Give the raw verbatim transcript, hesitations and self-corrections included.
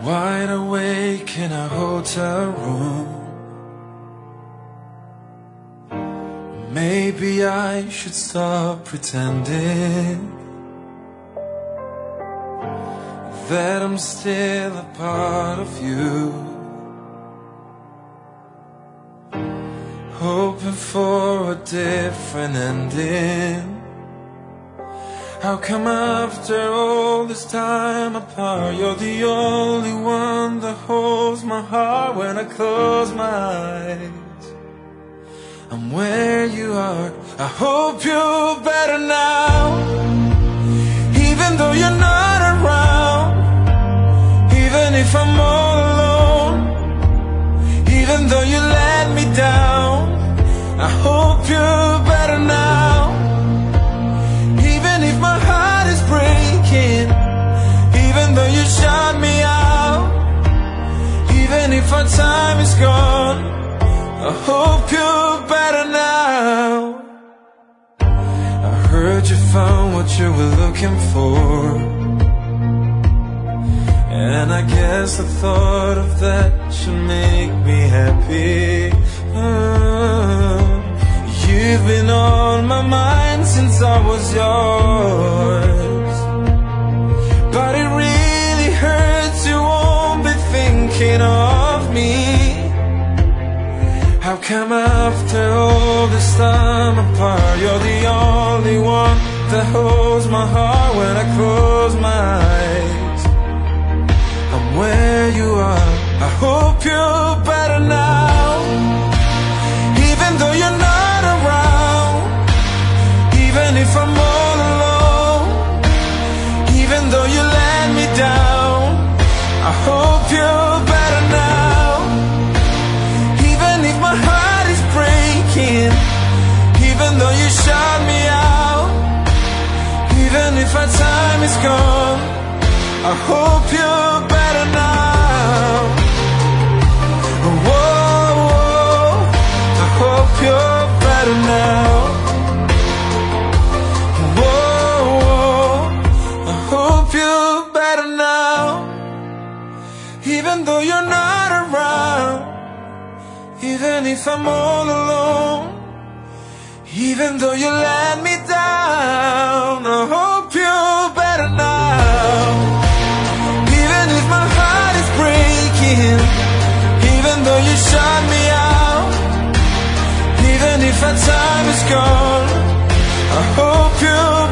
Wide awake in a hotel room. Maybe I should stop pretending that I'm still a part of you, hoping for a different ending. How come after all this time apart, you're the only one that holds my heart when I close my eyes? I'm where you are. I hope you're better now, even though you're not around, even if I'm all alone, even though you let me down. I hope you're better now, even if my heart is breaking, even though you shut me out, even if our time is gone. I hope you're better now. I heard you found what you were looking for, and I guess the thought of that should make me happy. uh, You've been on my mind since I was yours, but it really hurts you won't be thinking of me. How come after all this time apart, you're the only one that holds my heart when I close my eyes? I'm where you are. I hope you're better now, even though you're not around, even if I'm all alone, even though you let me down. I hope you're better now, even if my heart is breaking, even though you shut me out, even if our time is gone. I hope you're better now. Whoa, whoa, I hope you're better now. Whoa, whoa, I hope you're better now, even though you're not around, even if I'm all alone, even though you let me down. I hope you're better now, even if my heart is breaking, even though you shut me out, even if our time is gone. I hope you're